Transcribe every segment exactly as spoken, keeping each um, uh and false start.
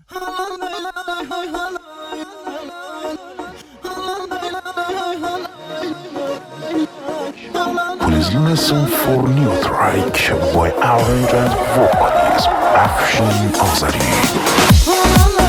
Please listen for new track by arranger and vocalist Afshin Azari.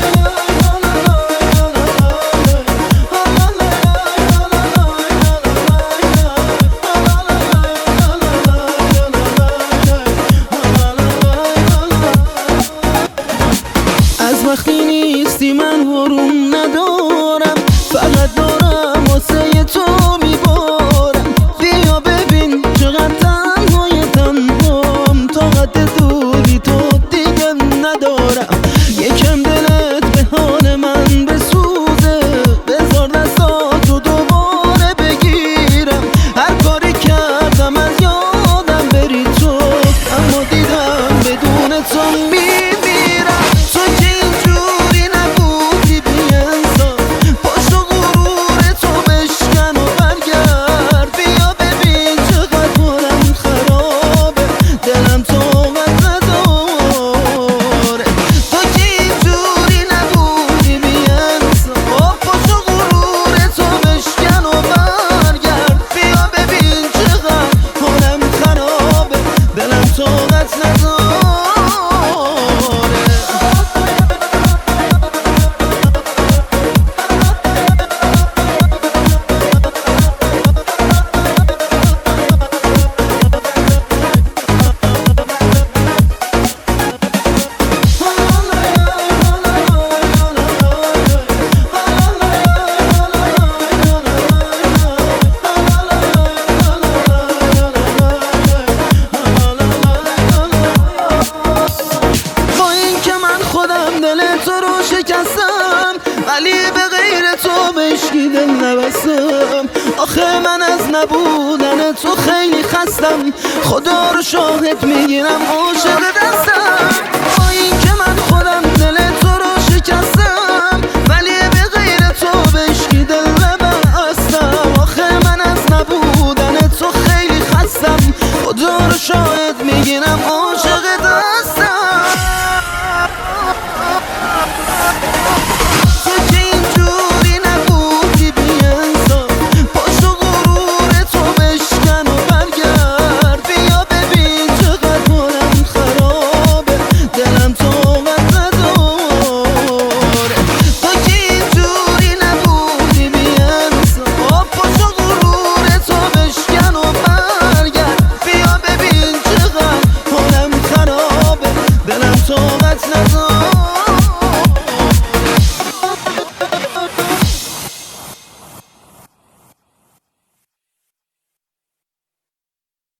از وقتی نیستی من حروم ندارم، فقط دارم واسه تو میبارم. بیا ببین چقدر تنهای تنهام، طاقت دوری تو دیگه ندارم. یکم دلت به حال من بسوزه، بذار دستاتو دوباره بگیرم. هر کاری کردم از یادم بری تو، اما دیدم بدون تو میمیرم. تو که اینجوری نبودی بی انصاف، پشت و غرور تو بشکن و برگرد. بیا ببین چقدر حالم خرابه، دلم طاقت نداره. تو که اینجوری نبودی بی انصاف، پشت و غرور تو بشکن و برگرد. بیا ببین چقدر حالم خرابه، دلم طاقت نداره. دل تو رو شکستم، ولی به غیر تو بهشکی دل نبستم. آخه من از نبودن تو خیلی خستم، خدا رو شاهد میگیرم عاشق دستم.